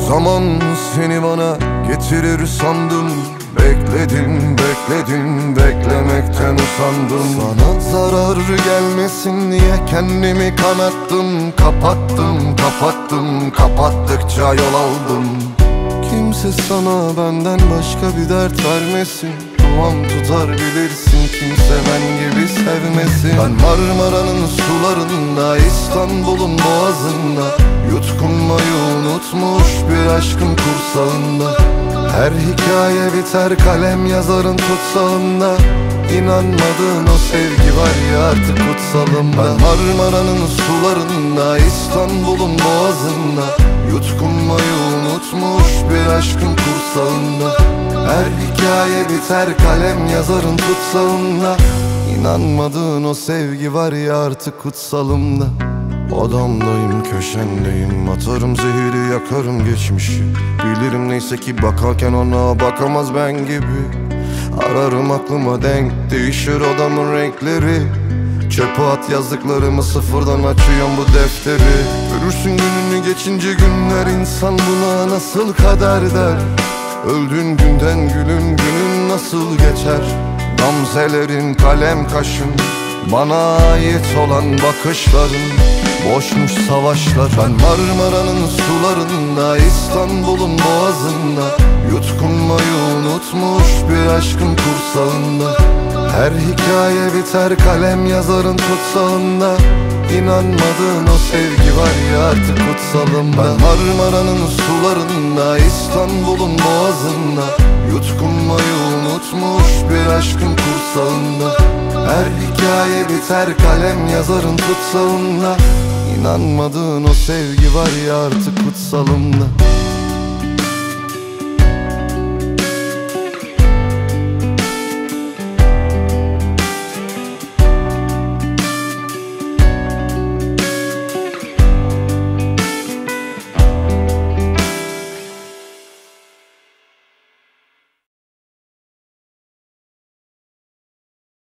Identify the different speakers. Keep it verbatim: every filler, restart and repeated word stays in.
Speaker 1: zaman seni bana getirir sandım. Bekledim, bekledim, beklemekten usandım. Sana zarar gelmesin diye kendimi kanattım. Kapattım, kapattım, kapattıkça yol aldım. Kimse sana benden başka bir dert vermesin. Duam tutar bilirsin, kimse ben gibi sevmesin. Ben Marmara'nın sularında, İstanbul'un boğazında, yutkunmayı unutmuş bir aşkın kursağında. Her hikaye biter kalem yazarın tutsağında. İnanmadığın o sevgi var ya artık kutsalım. Ben Marmara'nın sularında, İstanbul'un boğazında, yutkunmayı unutmuş bir aşkın kursağında. Her hikaye biter kalem yazarın tutsağında. İnanmadığın o sevgi var ya artık kutsalımda. Odamdayım, köşendeyim, atarım zehiri, yakarım geçmişi. Bilirim neyse ki bakarken ona bakamaz ben gibi. Ararım aklıma denk, değişir odamın renkleri. Çöpe at yazdıklarımı, sıfırdan açıyorum bu defteri. Görürsün gününü geçince günler, insan buna nasıl kader der. Öldüğün günden gülüm günün nasıl geçer. Gamzelerin, kalem kaşın, bana ait olan bakışların, boşmuş savaşlar. Ben Marmara'nın sularında, İstanbul'un boğazında, yutkunmayı unutmuş bir aşkın kursağında. Her hikaye biter kalem yazarın tutsağında. İnanmadığın o sevgi var ya artık kutsalım. Ben Marmara'nın sularında, İstanbul'un boğazında, yutkunmayı unutmuş bir aşkın kursağında. Her hikaye biter kalem yazarın tutsağında. İnanmadığın o sevgi var ya artık kutsalımda.